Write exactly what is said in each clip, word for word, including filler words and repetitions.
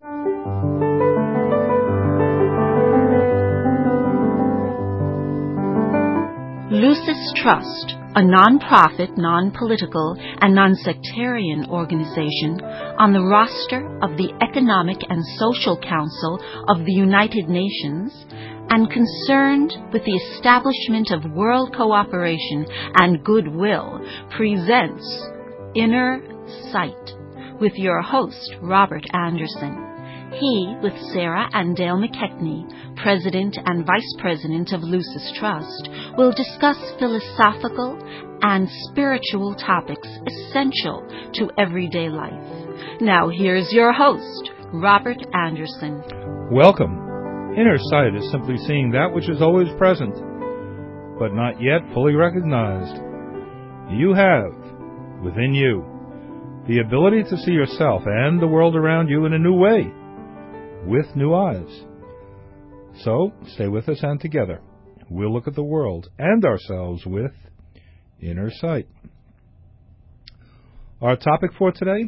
Lucis Trust, a non-profit, non-political, and non-sectarian organization on the roster of the Economic and Social Council of the United Nations and concerned with the establishment of world cooperation and goodwill, presents Inner Sight with your host, Robert Anderson. He, with Sarah and Dale McKechnie, President and Vice President of Lucis Trust, will discuss philosophical and spiritual topics essential to everyday life. Now here's your host, Robert Anderson. Welcome. Inner sight is simply seeing that which is always present, but not yet fully recognized. You have, within you, the ability to see yourself and the world around you in a new way, with new eyes. So, stay with us and together, we'll look at the world and ourselves with inner sight. Our topic for today: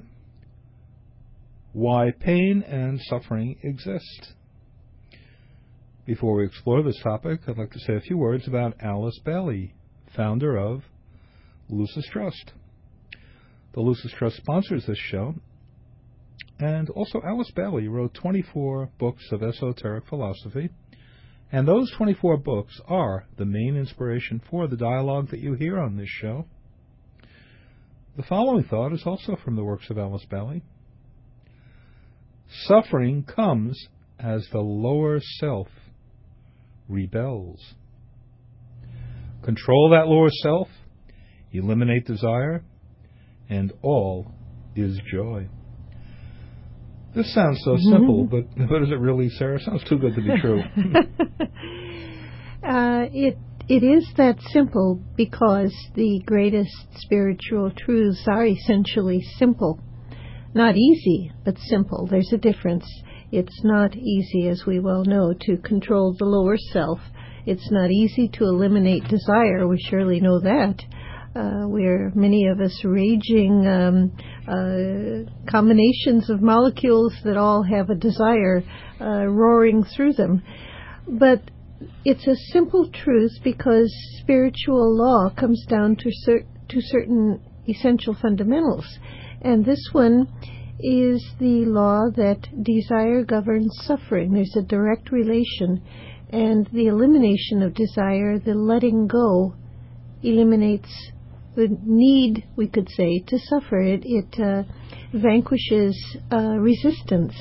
why pain and suffering exist. Before we explore this topic, I'd like to say a few words about Alice Bailey, founder of Lucis Trust. The Lucis Trust sponsors this show, and also Alice Bailey wrote twenty-four books of esoteric philosophy, and those twenty-four books are the main inspiration for the dialogue that you hear on this show. The following thought is also from the works of Alice Bailey. Suffering comes as the lower self rebels. Control that lower self, eliminate desire, and all is joy. This sounds so mm-hmm. simple, but what is it really, Sarah? It sounds too good to be true. uh, it it is that simple because the greatest spiritual truths are essentially simple. Not easy, but simple. There's a difference. It's not easy, as we well know, to control the lower self. It's not easy to eliminate desire. We surely know that. Uh, we're, many of us, raging um, uh, combinations of molecules that all have a desire uh, roaring through them. But it's a simple truth because spiritual law comes down to, cer- to certain essential fundamentals. And this one is the law that desire governs suffering. There's a direct relation. And the elimination of desire, the letting go, eliminates the need, we could say, to suffer. It, it uh, vanquishes uh, resistance.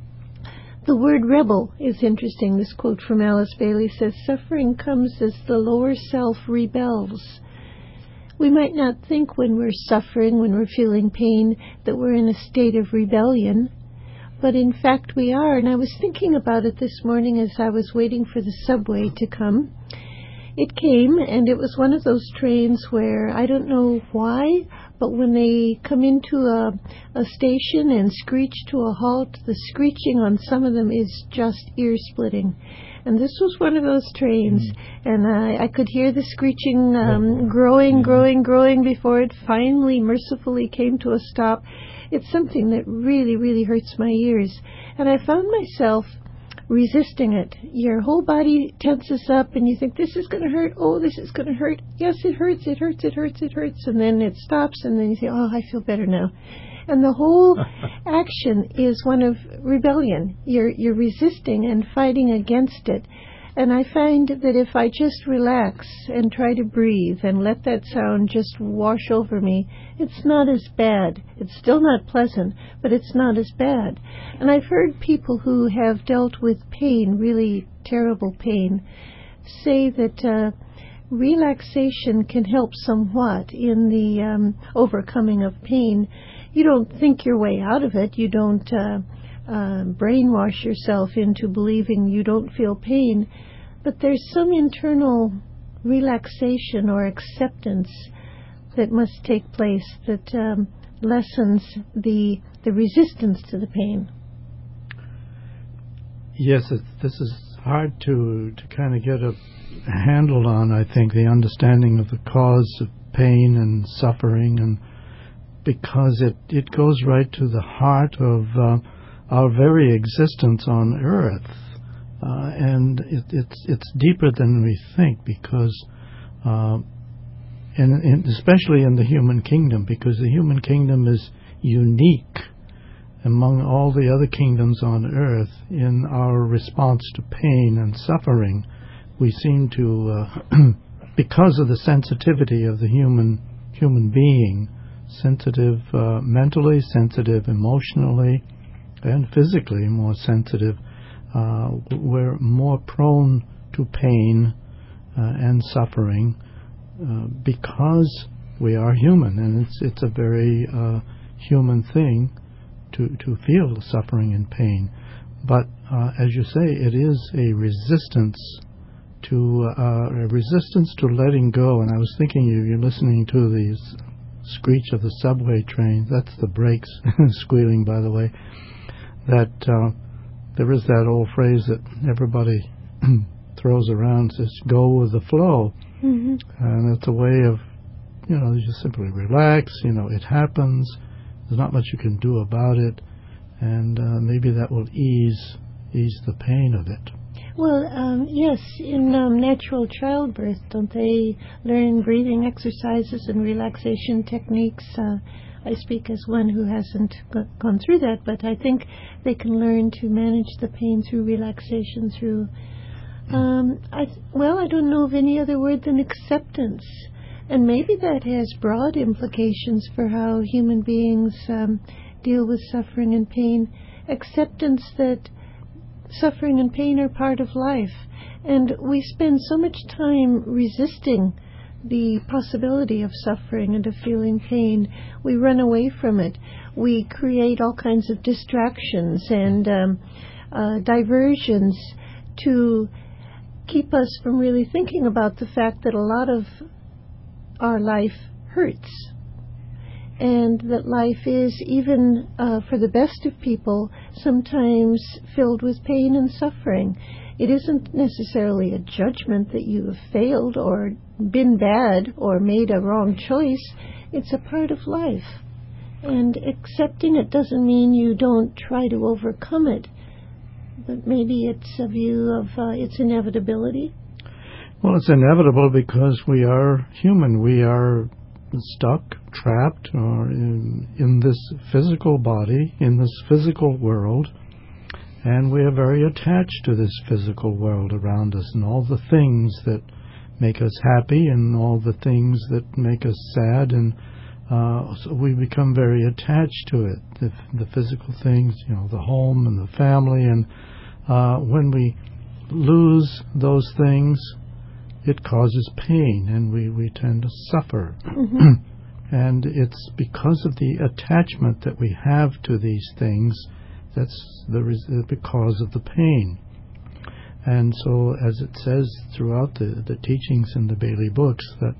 The word rebel is interesting. This quote from Alice Bailey says, suffering comes as the lower self rebels. We might not think when we're suffering, when we're feeling pain, that we're in a state of rebellion, but in fact we are. And I was thinking about it this morning as I was waiting for the subway to come. It came, and it was one of those trains where I don't know why, but when they come into a, a station and screech to a halt, the screeching on some of them is just ear-splitting. And this was one of those trains, mm. and I, I could hear the screeching um, growing, yeah. growing, growing before it finally, mercifully came to a stop. It's something that really, really hurts my ears. And I found myself resisting it. Your whole body tenses up and you think, this is going to hurt. Oh, this is going to hurt. Yes, it hurts, it hurts, it hurts, it hurts. And then it stops and then you say, oh, I feel better now. And the whole action is one of rebellion. You're, you're resisting and fighting against it. And I find that if I just relax and try to breathe and let that sound just wash over me, it's not as bad. It's still not pleasant, but it's not as bad. And I've heard people who have dealt with pain, really terrible pain, say that uh, relaxation can help somewhat in the um, overcoming of pain. You don't think your way out of it. You don't uh, uh, brainwash yourself into believing you don't feel pain. But there's some internal relaxation or acceptance that must take place that um, lessens the the resistance to the pain. Yes, it, this is hard to, to kind of get a handle on, I think, the understanding of the cause of pain and suffering, and because it, it goes right to the heart of uh, our very existence on Earth. Uh, and it, it's it's deeper than we think, because, uh, in, in, especially in the human kingdom, because the human kingdom is unique among all the other kingdoms on Earth in our response to pain and suffering. We seem to, uh, because of the sensitivity of the human human being, sensitive uh, mentally, sensitive emotionally, and physically more sensitive, uh, we're more prone to pain uh, and suffering uh, because we are human, and it's it's a very uh, human thing to to feel suffering and pain. But uh, as you say, it is a resistance to uh, a resistance to letting go. And I was thinking, you, you're listening to the screech of the subway train. That's the brakes squealing, by the way. That uh, there is that old phrase that everybody throws around, says, "Go with the flow," mm-hmm. and it's a way of, you know, you just simply relax. You know, it happens. There's not much you can do about it, and uh, maybe that will ease ease the pain of it. Well, um, yes, in um, natural childbirth, don't they learn breathing exercises and relaxation techniques? Uh, I speak as one who hasn't go- gone through that, but I think they can learn to manage the pain through relaxation, through, um, I th- well, I don't know of any other word than acceptance. And maybe that has broad implications for how human beings um, deal with suffering and pain. Acceptance that suffering and pain are part of life. And we spend so much time resisting the possibility of suffering and of feeling pain. We run away from it. We create all kinds of distractions and um, uh, diversions to keep us from really thinking about the fact that a lot of our life hurts, and that life is, even uh, for the best of people, sometimes filled with pain and suffering. It isn't necessarily a judgment that you have failed or been bad or made a wrong choice. It's a part of life. And accepting it doesn't mean you don't try to overcome it, but maybe it's a view of uh, its inevitability. Well, it's inevitable because we are human. We are stuck, trapped, or in, in this physical body, in this physical world, and we are very attached to this physical world around us and all the things that make us happy and all the things that make us sad, and uh, so we become very attached to it, the, the physical things, you know, the home and the family, and uh, when we lose those things, it causes pain, and we, we tend to suffer. Mm-hmm. And it's because of the attachment that we have to these things that's the res- the cause of the pain. And so, as it says throughout the, the teachings in the Bailey books, that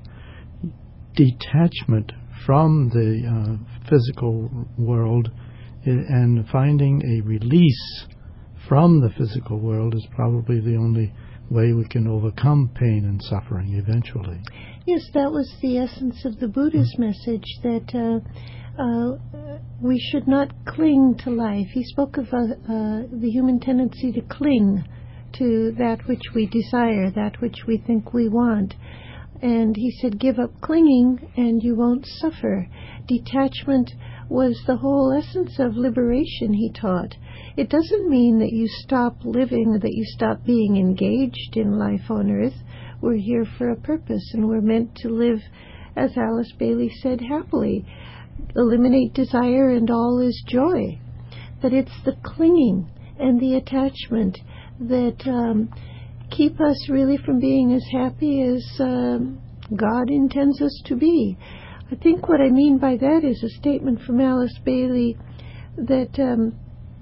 detachment from the uh, physical world and finding a release from the physical world is probably the only way we can overcome pain and suffering eventually. Yes, that was the essence of the Buddha's mm-hmm. message, that uh, uh, we should not cling to life. He spoke of uh, uh, the human tendency to cling to that which we desire, that which we think we want. And he said, give up clinging and you won't suffer. Detachment was the whole essence of liberation, he taught. It doesn't mean that you stop living, that you stop being engaged in life on earth. We're here for a purpose, and we're meant to live, as Alice Bailey said, happily. Eliminate desire and all is joy. But it's the clinging and the attachment that um, keep us really from being as happy as um, God intends us to be. I think what I mean by that is a statement from Alice Bailey that um,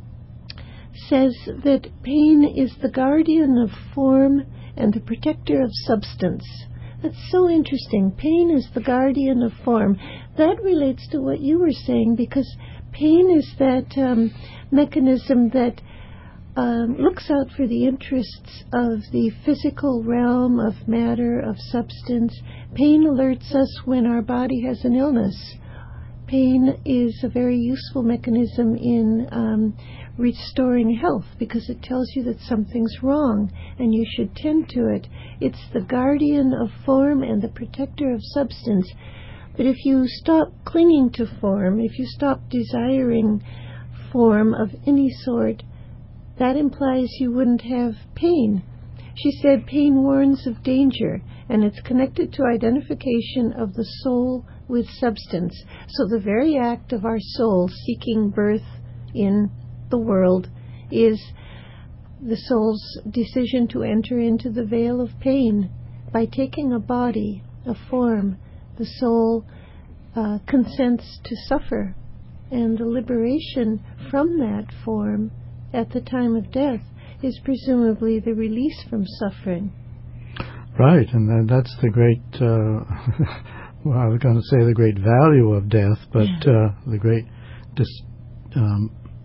says that pain is the guardian of form and the protector of substance. That's so interesting. Pain is the guardian of form. That relates to what you were saying, because pain is that um, mechanism that um, looks out for the interests of the physical realm of matter, of substance. Pain alerts us when our body has an illness. pain is a very useful mechanism in um, restoring health because it tells you that something's wrong and you should tend to it. It's the guardian of form and the protector of substance. But if you stop clinging to form, if you stop desiring form of any sort, that implies you wouldn't have pain. She said pain warns of danger, and it's connected to identification of the soul with substance. So the very act of our soul seeking birth in the world is the soul's decision to enter into the veil of pain. By taking a body, a form, the soul uh, consents to suffer, and the liberation from that form at the time of death is presumably the release from suffering. Right, and then that's the great, uh, well, I was going to say the great value of death, but uh, the great dis- um,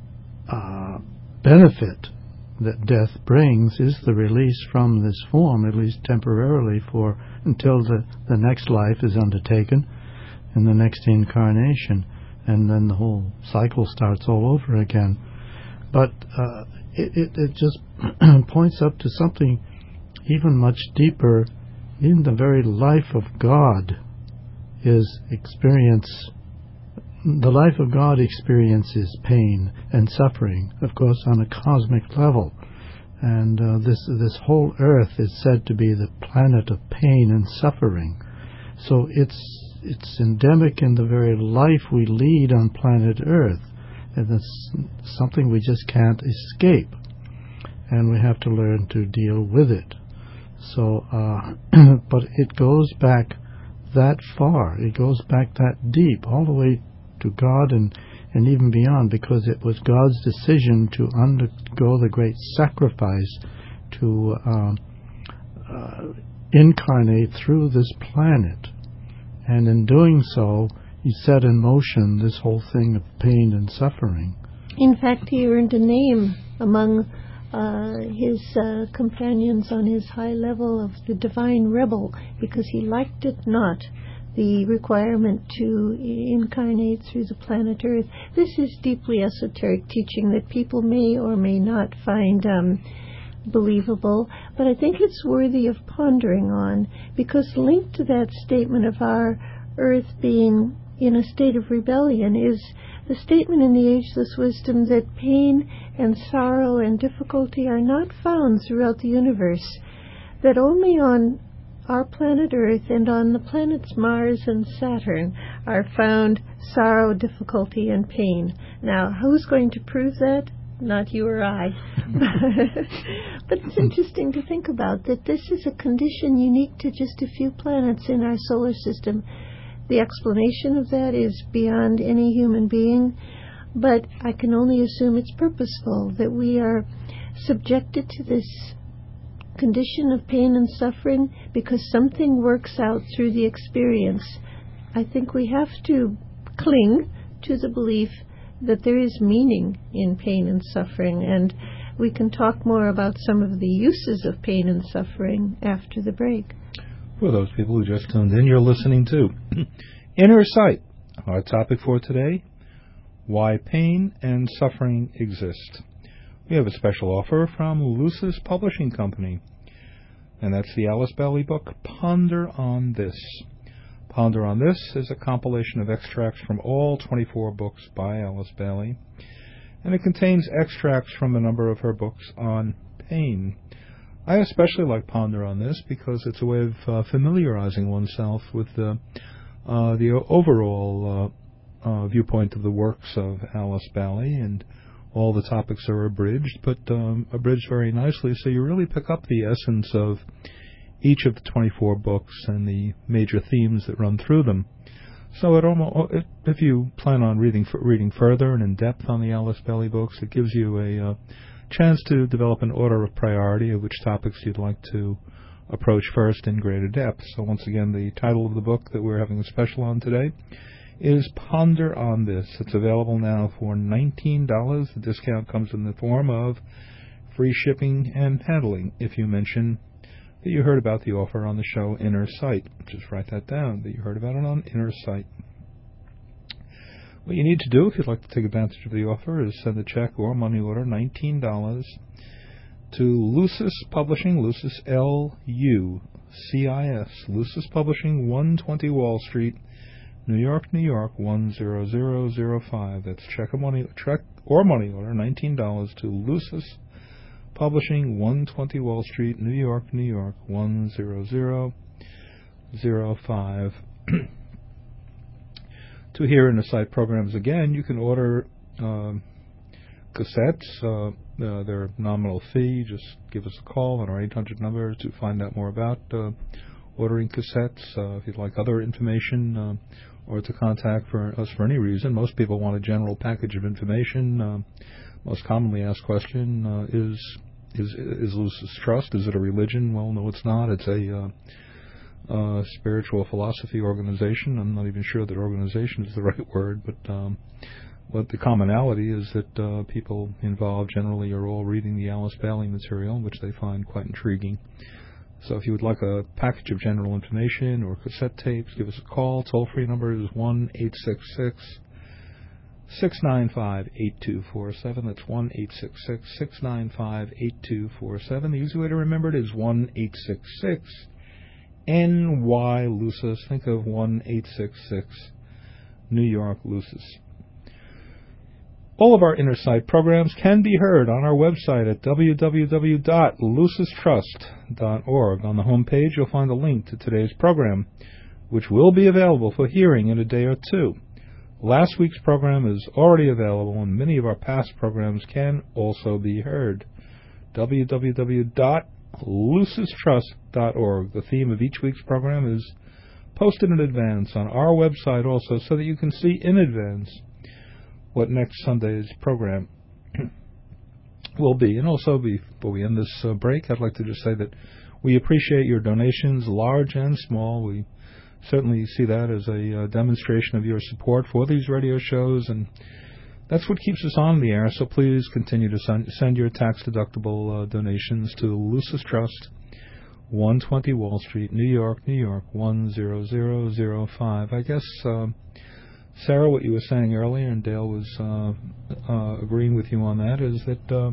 uh, benefit that death brings is the release from this form, at least temporarily, for until the, the next life is undertaken in the next incarnation, and then the whole cycle starts all over again. But uh, it, it, it just points up to something even much deeper. In the very life of God is experience. The life of God experiences pain and suffering, of course, on a cosmic level. And uh, this this whole earth is said to be the planet of pain and suffering. So it's it's endemic in the very life we lead on planet Earth. And it's something we just can't escape. And we have to learn to deal with it. So, uh, but it goes back that far. It goes back that deep, all the way to God and, and even beyond, because it was God's decision to undergo the great sacrifice to uh, uh, incarnate through this planet. And in doing so, he set in motion this whole thing of pain and suffering. In fact, he earned a name among uh, his uh, companions on his high level of the divine rebel, because he liked it not, the requirement to incarnate through the planet Earth. This is deeply esoteric teaching that people may or may not find um, believable, but I think it's worthy of pondering on, because linked to that statement of our Earth being in a state of rebellion is the statement in the Ageless Wisdom that pain and sorrow and difficulty are not found throughout the universe, that only on our planet Earth and on the planets Mars and Saturn are found sorrow, difficulty, and pain. Now, who's going to prove that? Not you or I. But it's interesting to think about that this is a condition unique to just a few planets in our solar system. The explanation of that is beyond any human being, but I can only assume it's purposeful, that we are subjected to this condition of pain and suffering because something works out through the experience. I think we have to cling to the belief that there is meaning in pain and suffering, and we can talk more about some of the uses of pain and suffering after the break. For those people who just tuned in, you're listening to Inner Sight. Our topic for today, why pain and suffering exist. We have a special offer from Lucis Publishing Company, and that's the Alice Bailey book, Ponder on This. Ponder on This is a compilation of extracts from all twenty-four books by Alice Bailey, and it contains extracts from a number of her books on pain. I especially like Ponder on This because it's a way of uh, familiarizing oneself with the uh, the overall uh, uh, viewpoint of the works of Alice Bailey, and all the topics are abridged, but um, abridged very nicely, so you really pick up the essence of each of the twenty-four books and the major themes that run through them. So it almost, it, if you plan on reading reading further and in depth on the Alice Bailey books, it gives you a uh, chance to develop an order of priority of which topics you'd like to approach first in greater depth. So once again, the title of the book that we're having a special on today is Ponder on This. It's available now for nineteen dollars. The discount comes in the form of free shipping and handling if you mention that you heard about the offer on the show Inner Sight. Just write that down, that you heard about it on Inner Sight. What you need to do, if you'd like to take advantage of the offer, is send a check or money order, nineteen dollars, to Lucis Publishing, Lucis, L U C I S, Lucis Publishing, one twenty Wall Street, New York, New York, one zero zero zero five. That's check or money, check or money order, nineteen dollars, to Lucis Publishing, one twenty Wall Street, New York, New York, one zero zero zero five. To hear in the site programs again, you can order um, cassettes. Uh, uh, they're nominal fee. Just give us a call on our eight hundred number to find out more about uh, ordering cassettes. Uh, if you'd like other information uh, or to contact for us for any reason, most people want a general package of information. Uh, most commonly asked question uh, is is is Lucis Trust? Is it a religion? Well, no, it's not. It's a uh, Uh, spiritual philosophy organization. I'm not even sure that organization is the right word, but um, what the commonality is that uh, people involved generally are all reading the Alice Bailey material, which they find quite intriguing. So if you would like a package of general information or cassette tapes, give us a call. Toll-free number is one eight six six, six nine five, eight two four seven. That's one eight six six, six nine five, eight two four seven. The easy way to remember it is one eight six six N Y Lucis. Think of one eight six six New York Lucis. All of our Inner Sight programs can be heard on our website at w w w dot lucis trust dot org. On the home page, you'll find a link to today's program, which will be available for hearing in a day or two. Last week's program is already available, and many of our past programs can also be heard. w w w dot lucis trust dot org. The theme of each week's program is posted in advance on our website also, so that you can see in advance what next Sunday's program will be. And also, before we end this uh, break, I'd like to just say that we appreciate your donations, large and small. We certainly see that as a uh, demonstration of your support for these radio shows, and that's what keeps us on the air, so please continue to send, send your tax-deductible uh, donations to Lucis Trust, one twenty Wall Street, New York, New York, one zero zero zero five. I guess, uh, Sarah, what you were saying earlier, and Dale was uh, uh, agreeing with you on that, is that uh,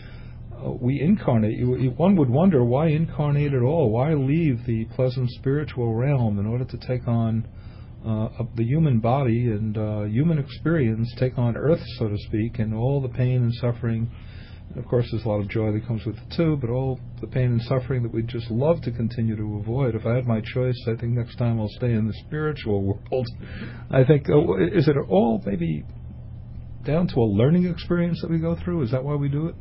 we incarnate. You, one would wonder, why incarnate at all? Why leave the pleasant spiritual realm in order to take on Uh, of the human body and uh, human experience, take on Earth, so to speak, and all the pain and suffering. And of course, there's a lot of joy that comes with it too, but all the pain and suffering that we'd just love to continue to avoid. If I had my choice, I think next time I'll stay in the spiritual world. I think, uh, is it all maybe down to a learning experience that we go through? Is that why we do it?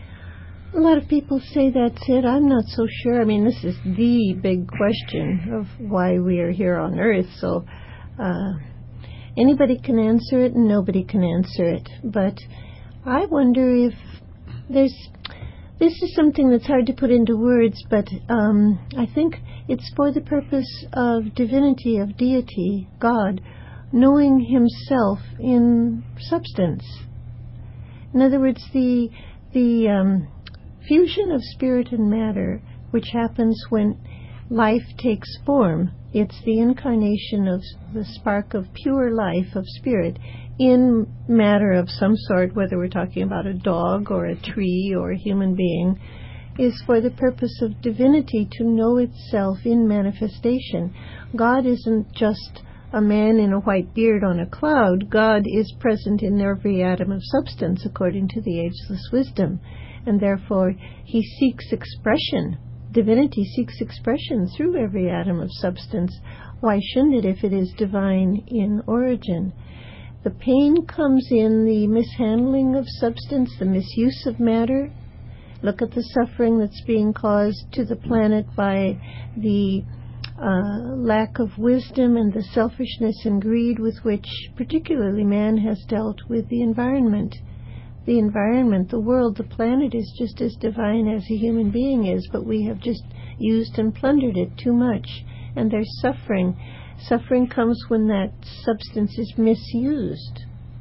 A lot of people say that's it. I'm not so sure. I mean, this is the big question of why we are here on Earth, so uh, anybody can answer it and nobody can answer it. But I wonder if there's... This is something that's hard to put into words, but um, I think it's for the purpose of divinity, of deity, God, knowing himself in substance. In other words, the the um, fusion of spirit and matter, which happens when life takes form. It's the incarnation of the spark of pure life, of spirit, in matter of some sort, whether we're talking about a dog or a tree or a human being, is for the purpose of divinity to know itself in manifestation. God isn't just a man in a white beard on a cloud. God is present in every atom of substance, according to the ageless wisdom. And therefore, he seeks expression. Divinity seeks expression through every atom of substance. Why shouldn't it if it is divine in origin? The pain comes in the mishandling of substance, the misuse of matter. Look at the suffering that's being caused to the planet by the uh, lack of wisdom and the selfishness and greed with which particularly man has dealt with the environment. The environment, the world, the planet is just as divine as a human being is, but we have just used and plundered it too much, and there's suffering. Suffering comes when that substance is misused.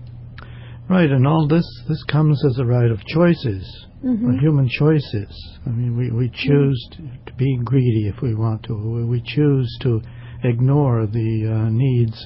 Right, and all this this comes as a right of choices, Mm-hmm. or human choices. I mean, we, we choose to, to be greedy if we want to. We choose to ignore the uh, needs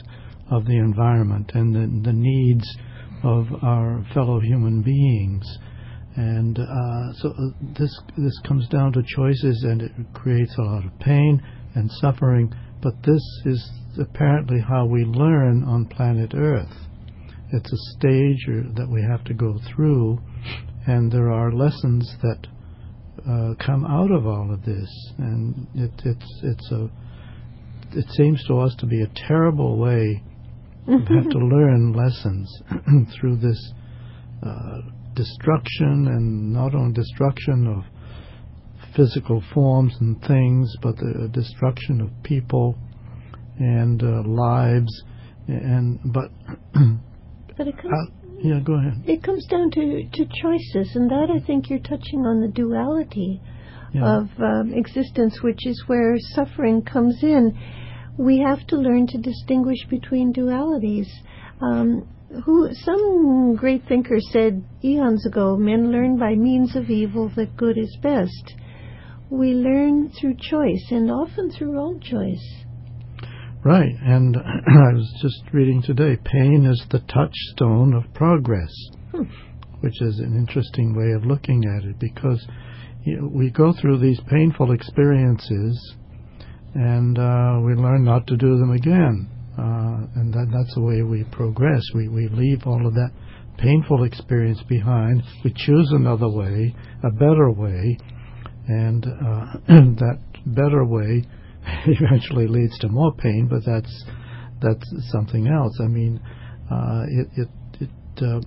of the environment and the, the needs of our fellow human beings. And uh, so this this comes down to choices, and it creates a lot of pain and suffering. But this is apparently how we learn on planet Earth. It's a stage that we have to go through, and there are lessons that uh, come out of all of this. And it, it's it's a it seems to us to be a terrible way to have to learn lessons through this uh, destruction, and not only destruction of physical forms and things, but the destruction of people and uh, lives. And but but it comes, uh, yeah, go ahead. It comes down to, to choices, and that I think you're touching on the duality yeah. of um, existence, which is where suffering comes in. We have to learn to distinguish between dualities. Um, who some great thinker said eons ago, men learn by means of evil that good is best. We learn through choice, and often through wrong choice. Right, and I was just reading today, pain is the touchstone of progress, hmm. which is an interesting way of looking at it, because you know, we go through these painful experiences, and uh, we learn not to do them again. Uh, and that, that's the way we progress. We we leave all of that painful experience behind. We choose another way, a better way, and uh, that better way eventually leads to more pain. But that's that's something else. I mean, uh, it it it. Uh,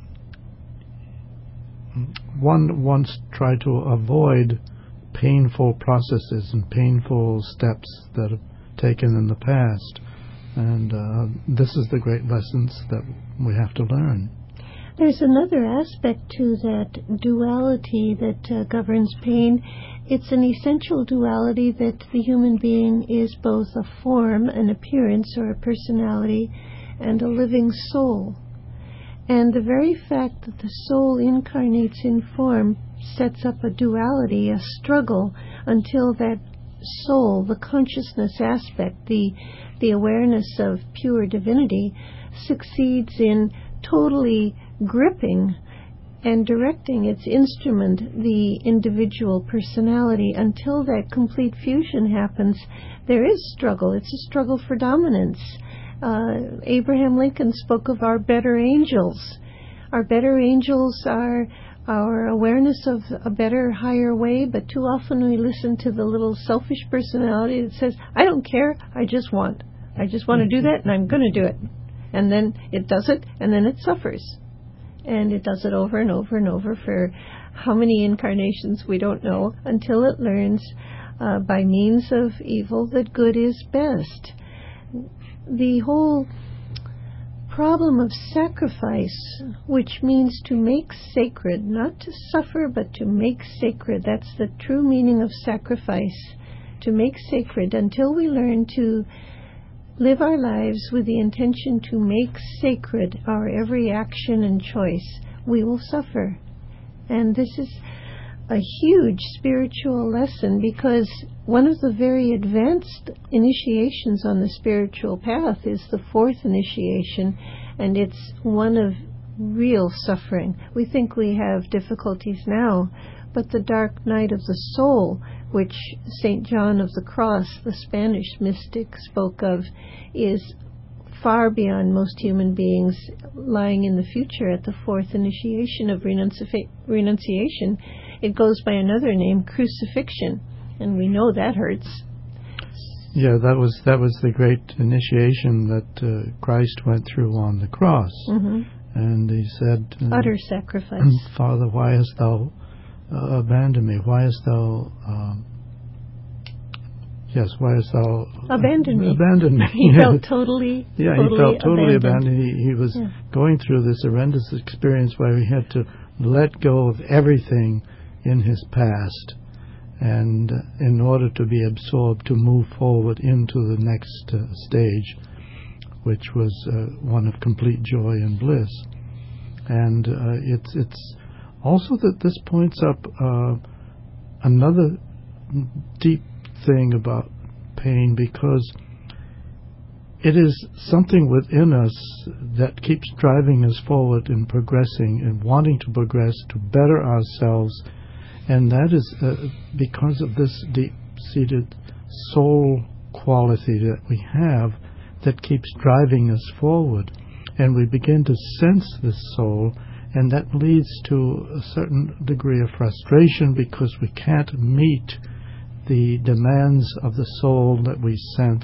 one once tried to avoid painful processes and painful steps that have taken in the past. And uh, this is the great lessons that we have to learn. There's another aspect to that duality that uh, governs pain. It's an essential duality that the human being is both a form, an appearance, or a personality, and a living soul. And the very fact that the soul incarnates in form sets up a duality, a struggle, until that soul, the consciousness aspect, the the awareness of pure divinity, succeeds in totally gripping and directing its instrument, the individual personality. Until that complete fusion happens, there is struggle. It's a struggle for dominance. Uh, Abraham Lincoln spoke of our better angels. Our better angels are our awareness of a better, higher way, but too often we listen to the little selfish personality that says, I don't care, I just want. I just want to do that, and I'm going to do it. And then it does it, and then it suffers. And it does it over and over and over for how many incarnations we don't know, until it learns uh, by means of evil that good is best. The whole problem of sacrifice, which means to make sacred, not to suffer, but to make sacred. That's the true meaning of sacrifice, to make sacred. Until we learn to live our lives with the intention to make sacred our every action and choice, we will suffer. And this is a huge spiritual lesson, because one of the very advanced initiations on the spiritual path is the fourth initiation, and it's one of real suffering. We think we have difficulties now, but the dark night of the soul, which Saint John of the Cross, the Spanish mystic, spoke of, is far beyond most human beings, lying in the future at the fourth initiation of renunci- renunciation. It goes by another name, crucifixion, and we know that hurts. Yeah, that was that was the great initiation that uh, Christ went through on the cross. Mm-hmm. And he said, uh, utter sacrifice. Father, why hast thou uh, abandoned me? Why hast thou... Um, Yes, why hast thou abandoned me? Abandoned me. He felt totally, yeah, totally he felt totally abandoned. abandoned. He, he was yeah. going through this horrendous experience where he had to let go of everything in his past, and uh, in order to be absorbed, to move forward into the next uh, stage, which was uh, one of complete joy and bliss. And uh, it's it's also that this points up uh, another deep thing about pain, because it is something within us that keeps driving us forward and progressing and wanting to progress to better ourselves. And that is uh, because of this deep-seated soul quality that we have that keeps driving us forward. And we begin to sense this soul, and that leads to a certain degree of frustration because we can't meet the demands of the soul that we sense.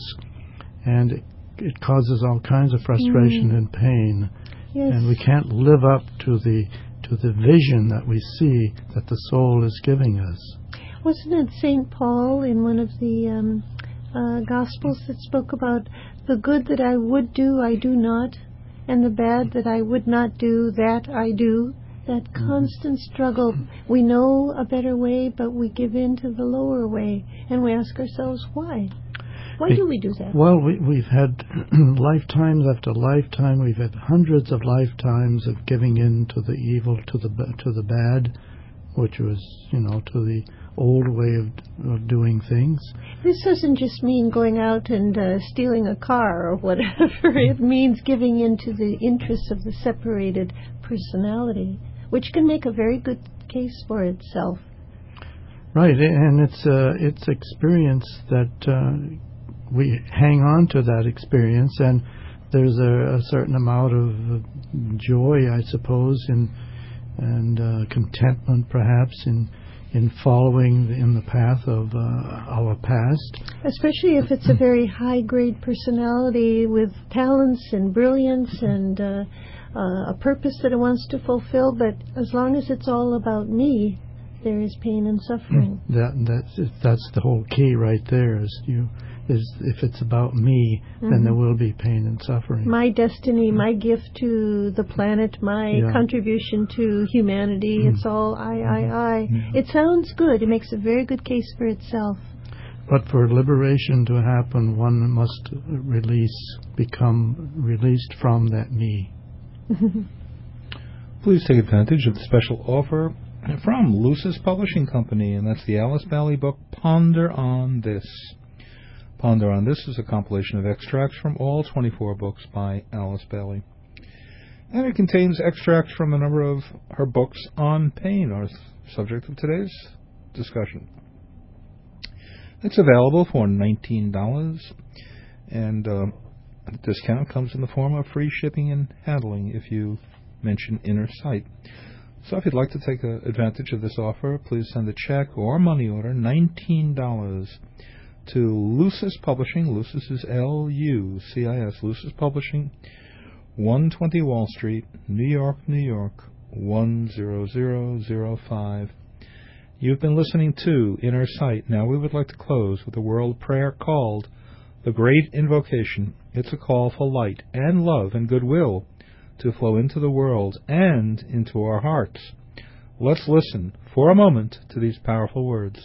And it, it causes all kinds of frustration mm. and pain. Yes. And we can't live up to the to the vision that we see that the soul is giving us. Wasn't it Saint Paul in one of the um, uh, Gospels that spoke about the good that I would do, I do not, and the bad that I would not do, that I do? That constant struggle. We know a better way, but we give in to the lower way, and we ask ourselves, why? Why do we do that? Well, we, we've had lifetimes after lifetime. We've had hundreds of lifetimes of giving in to the evil, to the to the bad, which was, you know, to the old way of, of doing things. This doesn't just mean going out and uh, stealing a car or whatever. It means giving in to the interests of the separated personality, which can make a very good case for itself. Right, and it's uh, it's experience that uh, we hang on to that experience, and there's a, a certain amount of joy, I suppose, in and uh, contentment, perhaps, in in following in the path of uh, our past. Especially if it's a very high-grade personality with talents and brilliance and uh, uh, a purpose that it wants to fulfill, but as long as it's all about me, there is pain and suffering. That that's that's the whole key right there. Is you is if it's about me, mm-hmm. then there will be pain and suffering. My destiny, my gift to the planet, my yeah. contribution to humanity. Mm-hmm. It's all I, I, I. Mm-hmm. It sounds good. It makes a very good case for itself. But for liberation to happen, one must release, become released from that me. Please take advantage of the special offer from Lucis Publishing Company, and that's the Alice Bailey book, Ponder on This. Ponder on This is a compilation of extracts from all twenty-four books by Alice Bailey. And it contains extracts from a number of her books on pain, our subject of today's discussion. It's available for nineteen dollars, and uh, the discount comes in the form of free shipping and handling if you mention Inner Sight. So if you'd like to take uh, advantage of this offer, please send a check or money order, nineteen dollars, to Lucis Publishing. Lucis is L U C I S, Lucis Publishing, one twenty Wall Street, New York, New York, one zero zero zero five. You've been listening to Inner Sight. Now we would like to close with a world prayer called The Great Invocation. It's a call for light and love and goodwill to flow into the world and into our hearts. Let's listen for a moment to these powerful words.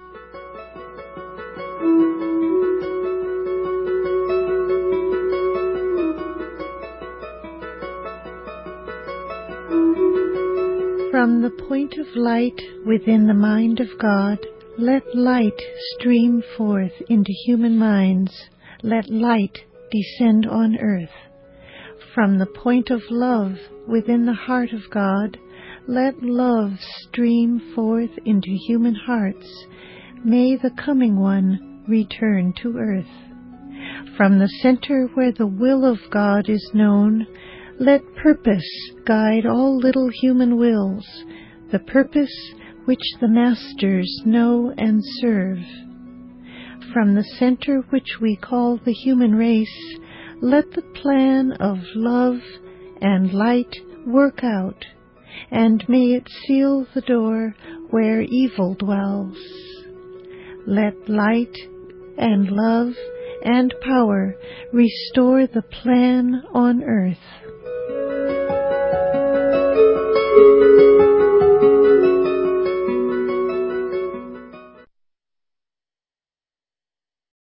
From the point of light within the mind of God, let light stream forth into human minds. Let light descend on earth. From the point of love within the heart of God, let love stream forth into human hearts. May the coming one return to earth. From the center where the will of God is known, let purpose guide all little human wills, the purpose which the masters know and serve. From the center which we call the human race, let the plan of love and light work out, and may it seal the door where evil dwells. Let light and love and power restore the plan on earth.